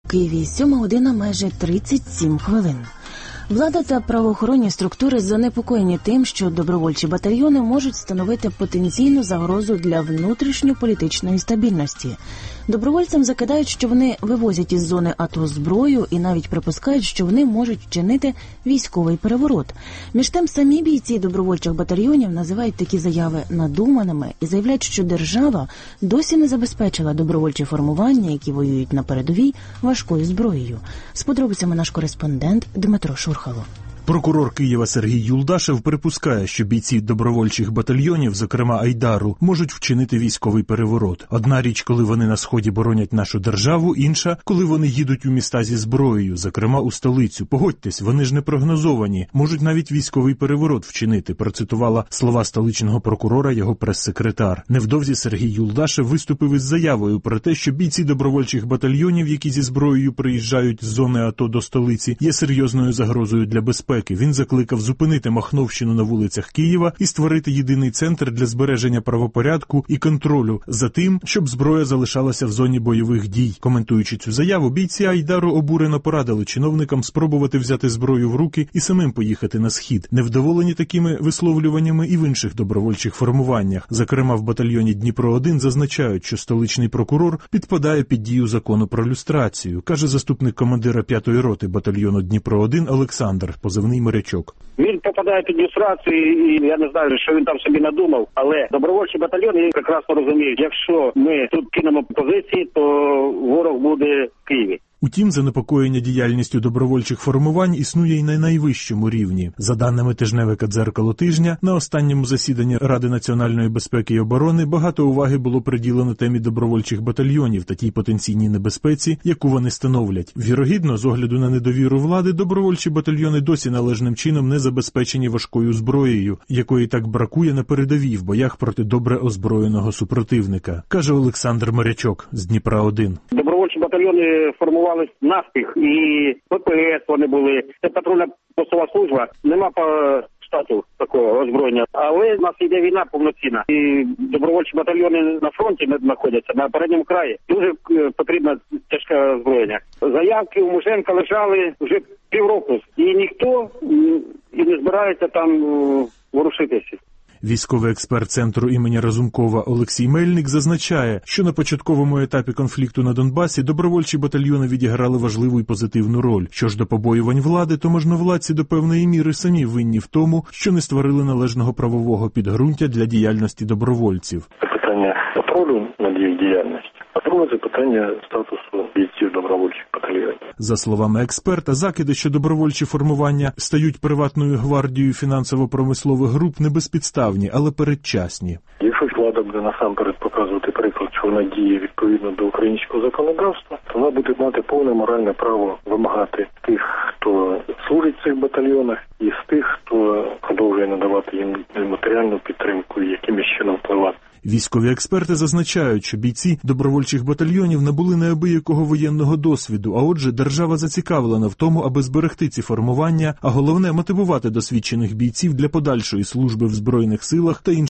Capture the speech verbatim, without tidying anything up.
Києві сьома година майже тридцять сім хвилин. Влада та правоохоронні структури занепокоєні тим, що добровольчі батальйони можуть становити потенційну загрозу для внутрішньополітичної стабільності. Добровольцям закидають, що вони вивозять із зони АТО зброю і навіть припускають, що вони можуть вчинити військовий переворот. Між тим, самі бійці добровольчих батальйонів називають такі заяви надуманими і заявляють, що держава досі не забезпечила добровольчі формування, які воюють на передовій, важкою зброєю. З подробицями наш кореспондент Дмитро Шурхало. Прокурор Києва Сергій Юлдашев припускає, що бійці добровольчих батальйонів, зокрема Айдару, можуть вчинити військовий переворот. Одна річ, коли вони на Сході боронять нашу державу, інша, коли вони їдуть у міста зі зброєю, зокрема у столицю. Погодьтесь, вони ж не прогнозовані, можуть навіть військовий переворот вчинити, процитувала слова столичного прокурора його прес-секретар. Невдовзі Сергій Юлдашев виступив із заявою про те, що бійці добровольчих батальйонів, які зі зброєю приїжджають з зони АТО до столиці, є серйозною загрозою для безпеки. Він закликав зупинити махновщину на вулицях Києва і створити єдиний центр для збереження правопорядку і контролю за тим, щоб зброя залишалася в зоні бойових дій. Коментуючи цю заяву, бійці Айдару обурено порадили чиновникам спробувати взяти зброю в руки і самим поїхати на Схід. Невдоволені такими висловлюваннями і в інших добровольчих формуваннях. Зокрема, в батальйоні Дніпро один зазначають, що столичний прокурор підпадає під дію закону про люстрацію, каже заступник командира п'ятої роти батальйону Дніпро один Олександр, позивний Морячок. Він попадає під люстрацію, і я не знаю, що він там собі надумав, але добровольчі батальйони прекрасно розуміють, якщо ми тут кинемо позиції, то ворог буде в Києві. Утім, занепокоєння діяльністю добровольчих формувань існує й на найвищому рівні. За даними тижневика «Дзеркало тижня», на останньому засіданні Ради національної безпеки і оборони багато уваги було приділено темі добровольчих батальйонів та тій потенційній небезпеці, яку вони становлять. Вірогідно, з огляду на недовіру влади, добровольчі батальйони досі належним чином не забезпечені важкою зброєю, якої так бракує на передовій в боях проти добре озброєного супротивника, каже Олександр Морячок з Дніпра один. Добровольчі батальйони формували наспіх, і ППС вони були, це патрульна постова служба, нема по штату такого озброєння, але в нас йде війна повноцінна, і добровольчі батальйони на фронті знаходяться, на передньому краї, дуже потрібно тяжке озброєння. Заявки у Муженка лежали вже півроку, і ніхто і не збирається там ворушитися. Військовий експерт Центру імені Разумкова Олексій Мельник зазначає, що на початковому етапі конфлікту на Донбасі добровольчі батальйони відіграли важливу і позитивну роль. Що ж до побоювань влади, то можновладці до певної міри самі винні в тому, що не створили належного правового підґрунтя для діяльності добровольців. Це питання контролю над їх діяльністю, а друге – це питання статусу бійців добровольчих батальйонів. За словами експерта, закиди, що добровольчі формування стають приватною гвардією фінансово-промислових груп, не безпідставні, але передчасні. Якщо влада буде насамперед показувати приклад, що вона діє відповідно до українського законодавства, то вона буде мати повне моральне право вимагати тих, хто служить в цих батальйонах, і з тих, хто продовжує надавати їм матеріальну підтримку і якимось чином впливати. Військові експерти зазначають, що бійці добровольчих батальйонів набули неабиякого воєнного досвіду, а отже, держава зацікавлена в тому, аби зберегти ці формування, а головне – мотивувати досвідчених бійців для подальшої служби в Збройних силах та інших